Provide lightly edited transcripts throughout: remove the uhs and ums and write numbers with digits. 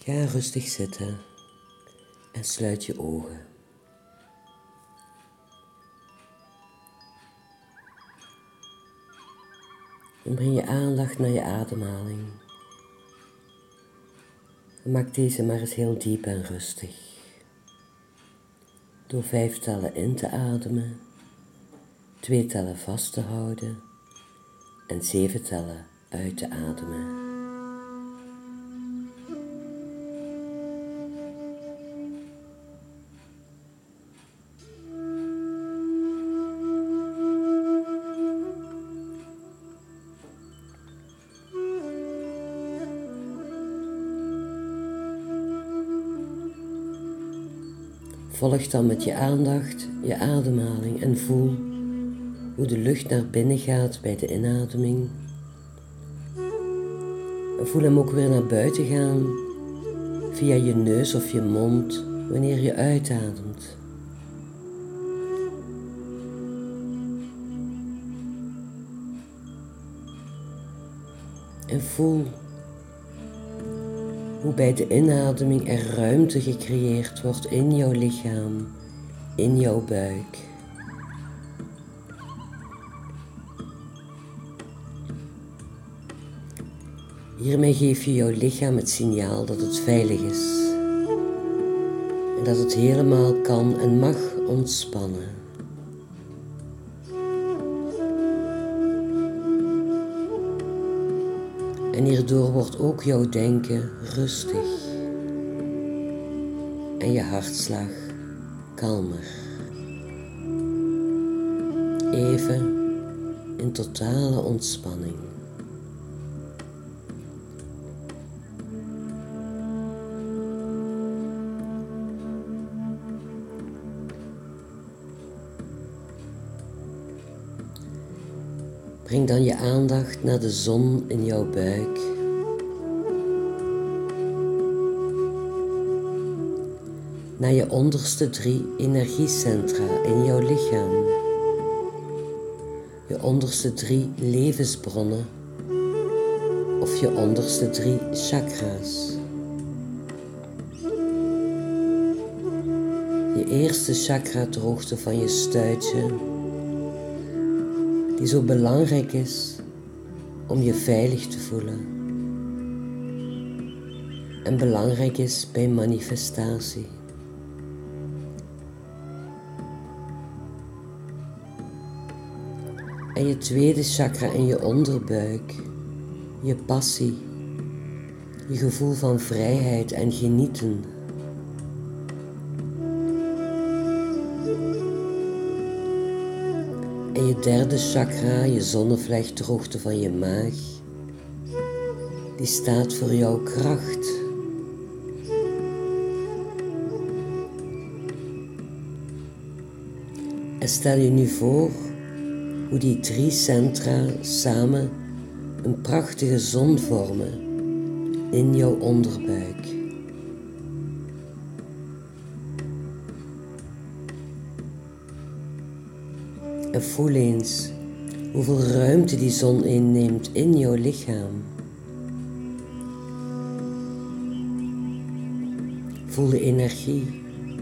Ga rustig zitten en sluit je ogen. En breng je aandacht naar je ademhaling. En maak deze maar eens heel diep en rustig. Door 5 tellen in te ademen, 2 tellen vast te houden en 7 tellen uit te ademen. Volg dan met je aandacht je ademhaling en voel hoe de lucht naar binnen gaat bij de inademing. En voel hem ook weer naar buiten gaan via je neus of je mond wanneer je uitademt. En voel hoe bij de inademing er ruimte gecreëerd wordt in jouw lichaam, in jouw buik. Hiermee geef je jouw lichaam het signaal dat het veilig is en dat het helemaal kan en mag ontspannen. En hierdoor wordt ook jouw denken rustig en je hartslag kalmer. Even in totale ontspanning. Breng dan je aandacht naar de zon in jouw buik. Naar je onderste 3 energiecentra in jouw lichaam. Je onderste 3 levensbronnen of je onderste 3 chakra's. Je eerste chakra ter hoogte van je stuitje, die zo belangrijk is om je veilig te voelen en belangrijk is bij manifestatie. En je tweede chakra in je onderbuik, je passie, je gevoel van vrijheid en genieten. En je derde chakra, je zonnevlecht ter hoogte van je maag, die staat voor jouw kracht. En stel je nu voor hoe die 3 centra samen een prachtige zon vormen in jouw onderbuik. En voel eens hoeveel ruimte die zon inneemt in jouw lichaam. Voel de energie.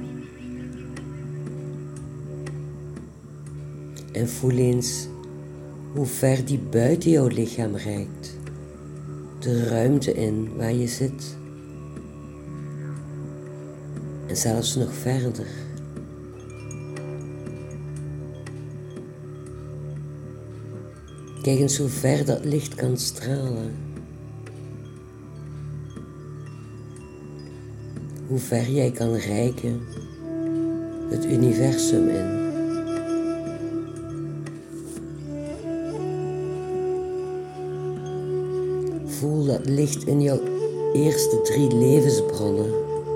En voel eens hoe ver die buiten jouw lichaam reikt. De ruimte in waar je zit. En zelfs nog verder. Kijk eens hoe ver dat licht kan stralen. Hoe ver jij kan reiken het universum in. Voel dat licht in jouw eerste 3 levensbronnen.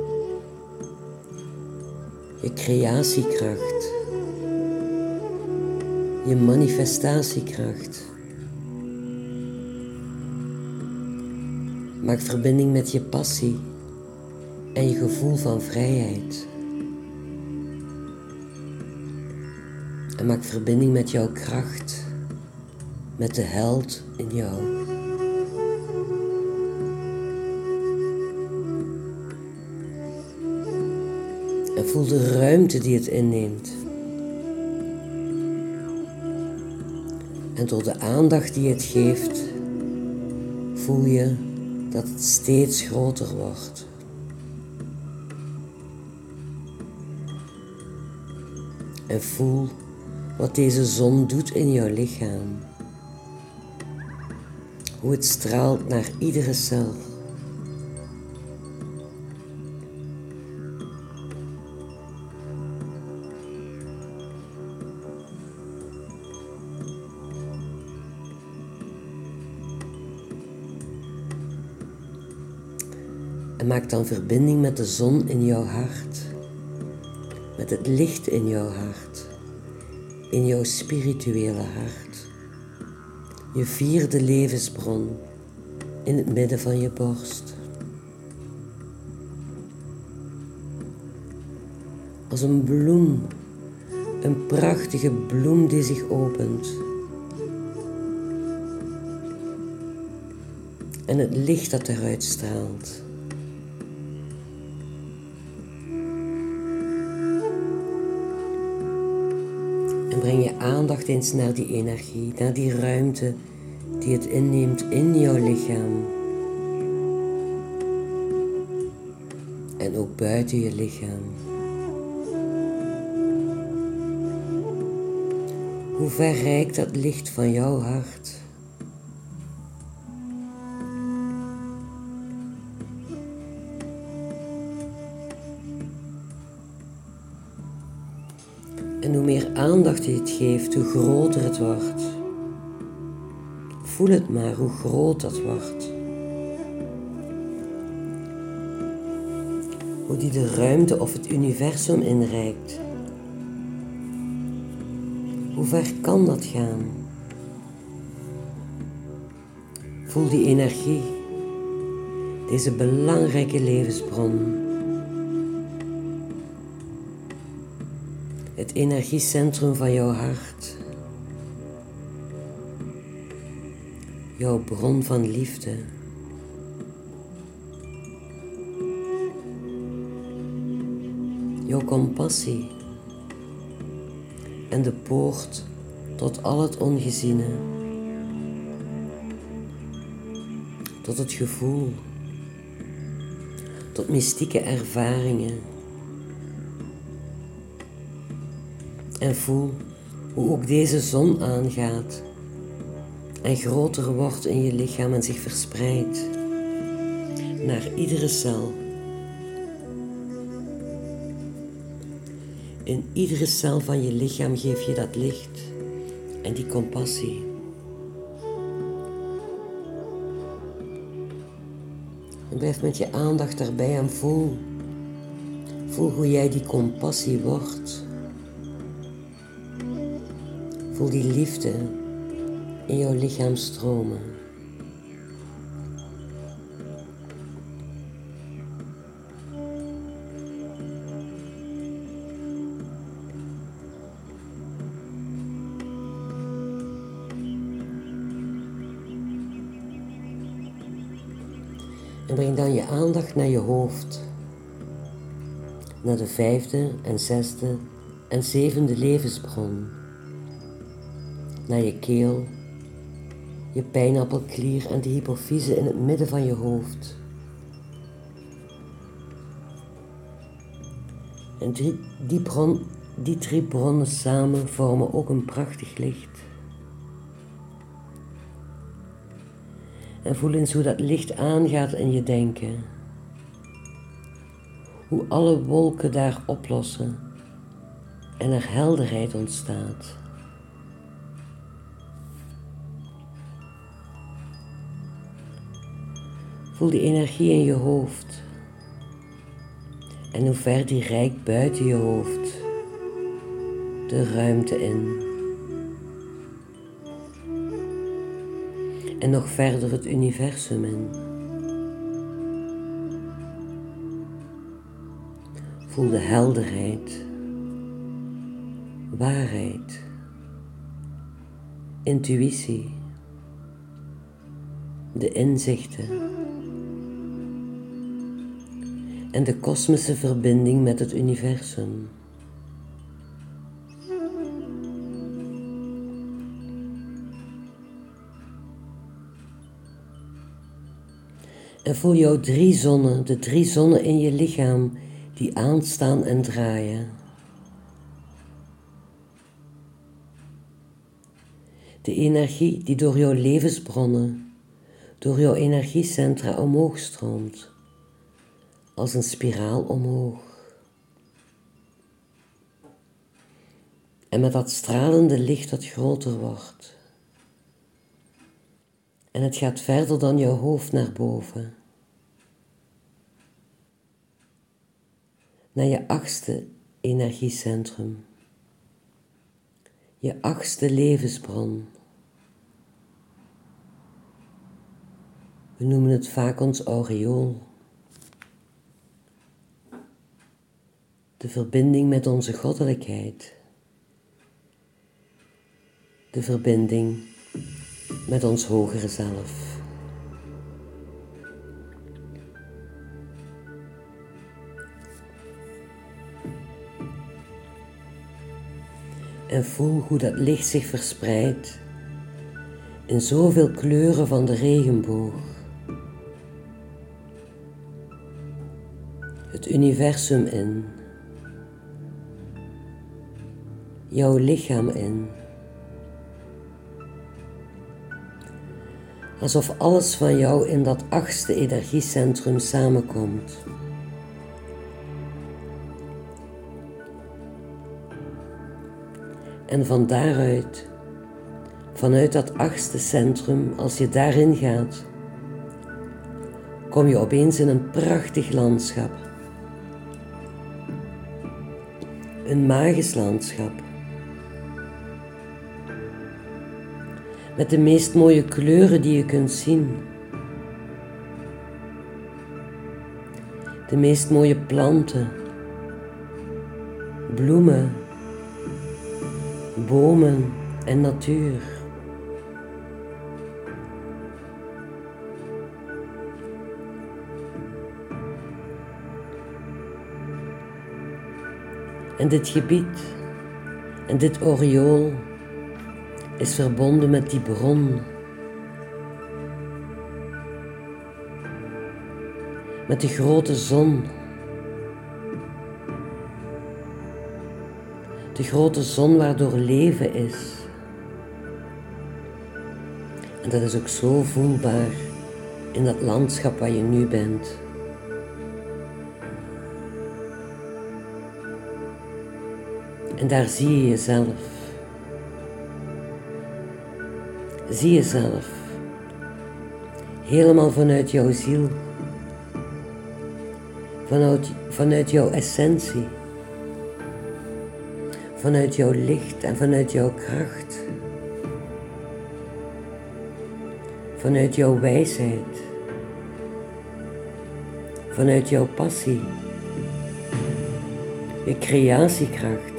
Je creatiekracht. Je manifestatiekracht. Maak verbinding met je passie en je gevoel van vrijheid. En maak verbinding met jouw kracht, met de held in jou. voel de ruimte die het inneemt. En door de aandacht die het geeft, voel je dat het steeds groter wordt. En voel wat deze zon doet in jouw lichaam. Hoe het straalt naar iedere cel. En maak dan verbinding met de zon in jouw hart. Met het licht in jouw hart. In jouw spirituele hart. Je vierde levensbron in het midden van je borst. Als een bloem, een prachtige bloem die zich opent. En het licht dat eruit straalt. En breng je aandacht eens naar die energie, naar die ruimte die het inneemt in jouw lichaam. En ook buiten je lichaam. Hoe ver reikt dat licht van jouw hart? En hoe meer aandacht je het geeft, hoe groter het wordt. Voel het maar, hoe groot dat wordt. Hoe die de ruimte of het universum inreikt. Hoe ver kan dat gaan? Voel die energie, deze belangrijke levensbron. Het energiecentrum van jouw hart. Jouw bron van liefde. Jouw compassie. En de poort tot al het ongeziene. Tot het gevoel. Tot mystieke ervaringen. En voel hoe ook deze zon aangaat en groter wordt in je lichaam en zich verspreidt naar iedere cel. In iedere cel van je lichaam geef je dat licht en die compassie. En blijf met je aandacht daarbij en voel hoe jij die compassie wordt. Voel die liefde in jouw lichaam stromen. En breng dan je aandacht naar je hoofd. Naar de vijfde en zesde en zevende levensbron. Naar je keel, je pijnappelklier en de hypofyse in het midden van je hoofd. En die drie bronnen samen vormen ook een prachtig licht. En voel eens hoe dat licht aangaat in je denken. Hoe alle wolken daar oplossen en er helderheid ontstaat. Voel die energie in je hoofd en hoe ver die reikt buiten je hoofd, de ruimte in. En nog verder het universum in. Voel de helderheid, waarheid, intuïtie, de inzichten. en de kosmische verbinding met het universum. En voel jouw 3 zonnen, de 3 zonnen in je lichaam die aanstaan en draaien. De energie die door jouw levensbronnen, door jouw energiecentra omhoog stroomt, als een spiraal omhoog. En met dat stralende licht dat groter wordt. En het gaat verder dan jouw hoofd naar boven. Naar je 8e energiecentrum. Je 8e levensbron. We noemen het vaak ons aureool. De verbinding met onze goddelijkheid. De verbinding met ons hogere zelf. En voel hoe dat licht zich verspreidt in zoveel kleuren van de regenboog. Het universum in. Jouw lichaam in. Alsof alles van jou in dat 8e energiecentrum samenkomt. En van daaruit, vanuit dat 8e centrum, als je daarin gaat, kom je opeens in een prachtig landschap. Een magisch landschap. Met de meest mooie kleuren die je kunt zien. De meest mooie planten, bloemen, bomen en natuur. En dit gebied en dit aureool is verbonden met die bron. Met de grote zon. De grote zon waardoor leven is. En dat is ook zo voelbaar in dat landschap waar je nu bent. En daar zie je jezelf. Zie jezelf. Helemaal vanuit jouw ziel. Vanuit jouw essentie. Vanuit jouw licht en vanuit jouw kracht. Vanuit jouw wijsheid. Vanuit jouw passie. Je creatiekracht.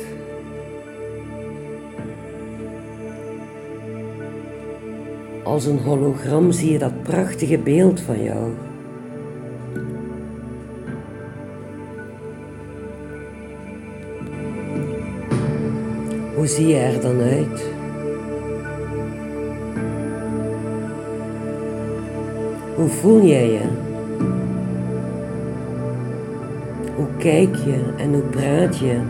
Als een hologram zie je dat prachtige beeld van jou. Hoe zie je er dan uit? Hoe voel jij je? Hoe kijk je en hoe praat je?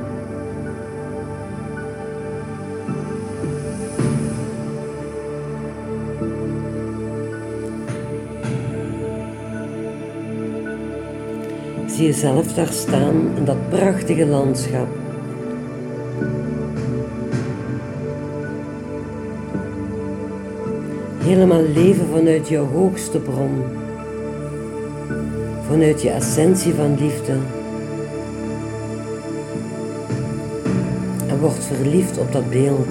Zie jezelf daar staan in dat prachtige landschap. Helemaal leven vanuit jouw hoogste bron. Vanuit je essentie van liefde. En word verliefd op dat beeld.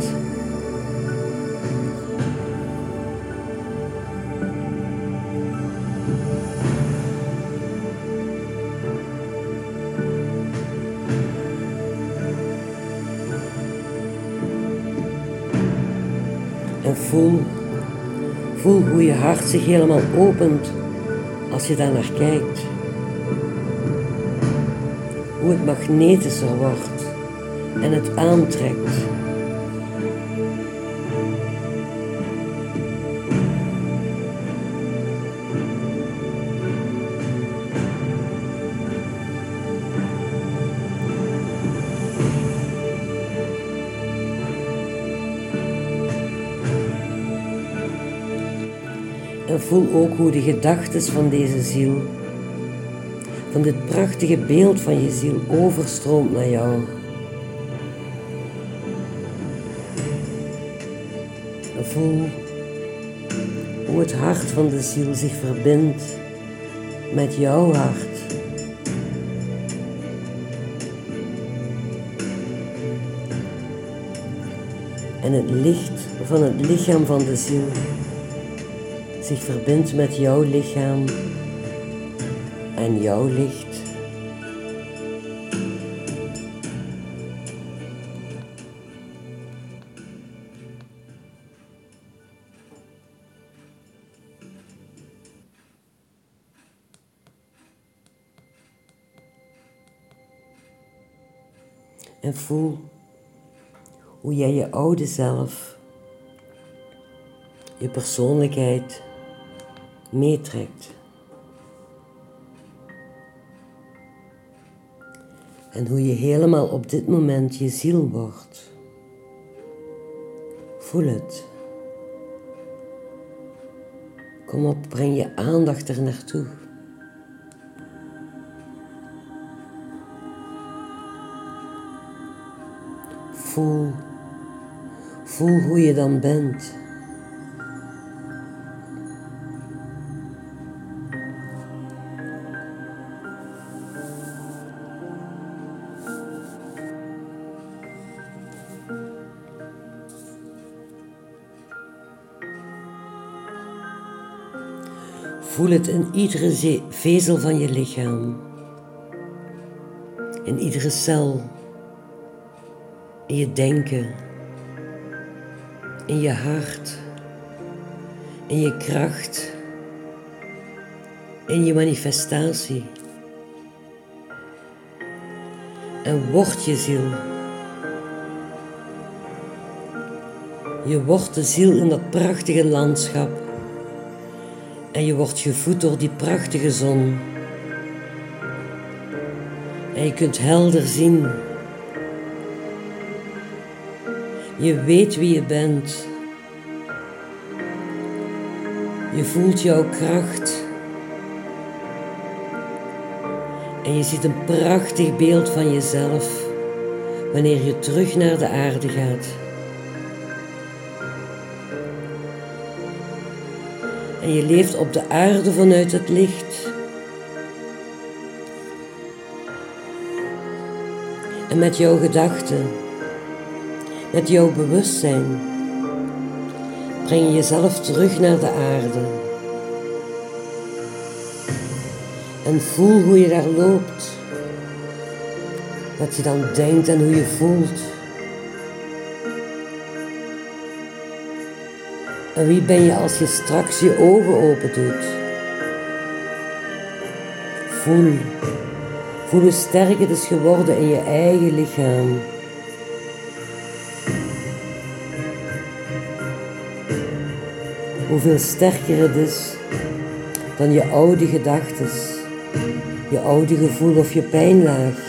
En voel hoe je hart zich helemaal opent als je daar naar kijkt. hoe het magnetischer wordt en het aantrekt. En voel ook hoe de gedachtes van deze ziel, van dit prachtige beeld van je ziel, overstroomt naar jou. En voel hoe het hart van de ziel zich verbindt met jouw hart. En het licht van het lichaam van de ziel zich verbindt met jouw lichaam en jouw licht. En voel hoe jij je oude zelf, je persoonlijkheid meetrekt. En hoe je helemaal op dit moment je ziel wordt. Voel het. Kom op, breng je aandacht er naartoe. Voel hoe je dan bent. Voel het in iedere vezel van je lichaam, in iedere cel, in je denken, in je hart, in je kracht, in je manifestatie. En word je ziel. Je wordt de ziel in dat prachtige landschap. En je wordt gevoed door die prachtige zon. En je kunt helder zien. Je weet wie je bent. Je voelt jouw kracht. En je ziet een prachtig beeld van jezelf wanneer je terug naar de aarde gaat. En je leeft op de aarde vanuit het licht. En met jouw gedachten, met jouw bewustzijn, breng je jezelf terug naar de aarde. En voel hoe je daar loopt. Wat je dan denkt en hoe je voelt. En wie ben je als je straks je ogen open doet? Voel hoe sterk het is geworden in je eigen lichaam. Hoeveel sterker het is dan je oude gedachten, je oude gevoel of je pijnlaag.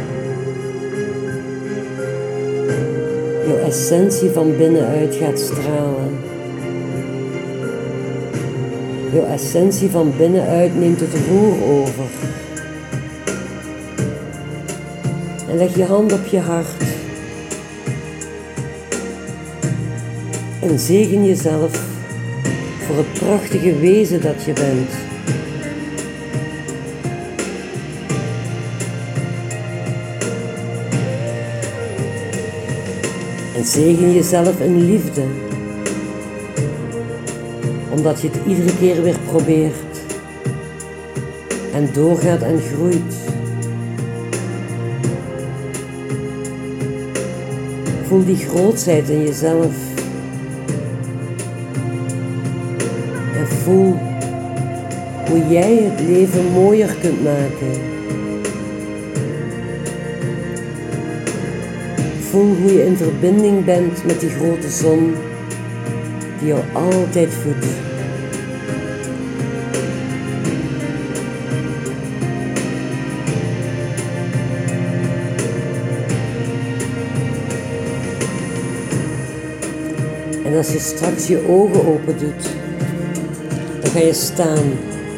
Jouw essentie van binnenuit gaat stralen. Jouw essentie van binnenuit neemt het roer over. En leg je hand op je hart. En zegen jezelf voor het prachtige wezen dat je bent. En zegen jezelf in liefde. Omdat je het iedere keer weer probeert. En doorgaat en groeit. Voel die grootsheid in jezelf. En voel hoe jij het leven mooier kunt maken. voel hoe je in verbinding bent met die grote zon die jou altijd voedt. En als je straks je ogen open doet, dan ga je staan.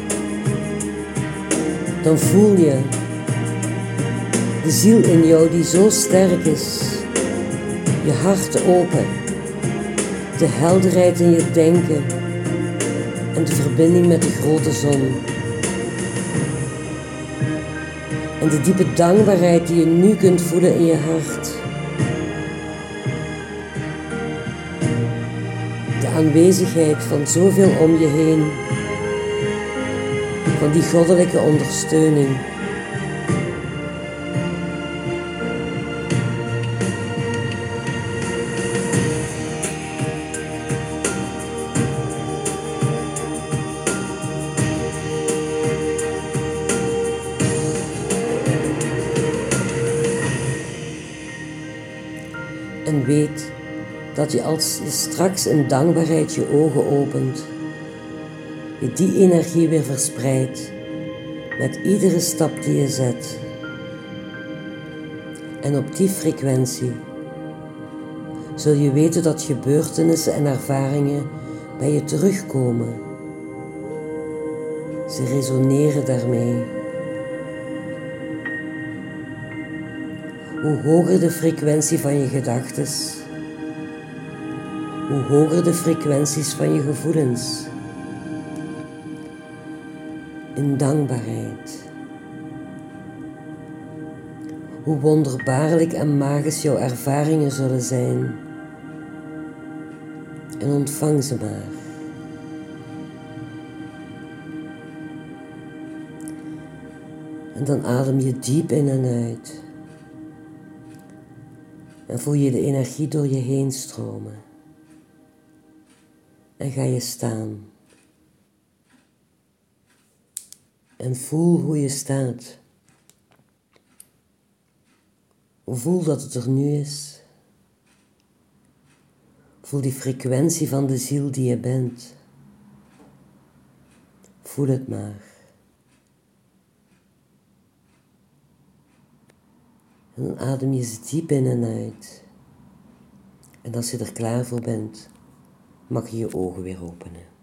Dan voel je de ziel in jou die zo sterk is. Je hart open. De helderheid in je denken. En de verbinding met de grote zon. En de diepe dankbaarheid die je nu kunt voelen in je hart. De aanwezigheid van zoveel om je heen. Van die goddelijke ondersteuning. En weet dat je als je straks in dankbaarheid je ogen opent, je die energie weer verspreidt met iedere stap die je zet. En op die frequentie zul je weten dat gebeurtenissen en ervaringen bij je terugkomen. Ze resoneren daarmee. Hoe hoger de frequentie van je gedachten, hoe hoger de frequenties van je gevoelens. In dankbaarheid. Hoe wonderbaarlijk en magisch jouw ervaringen zullen zijn. En ontvang ze maar. En dan adem je diep in en uit. En voel je de energie door je heen stromen. En ga je staan. En voel hoe je staat. Voel dat het er nu is. Voel die frequentie van de ziel die je bent. Voel het maar. En dan adem je ze diep in en uit. En als je er klaar voor bent, mag je je ogen weer openen.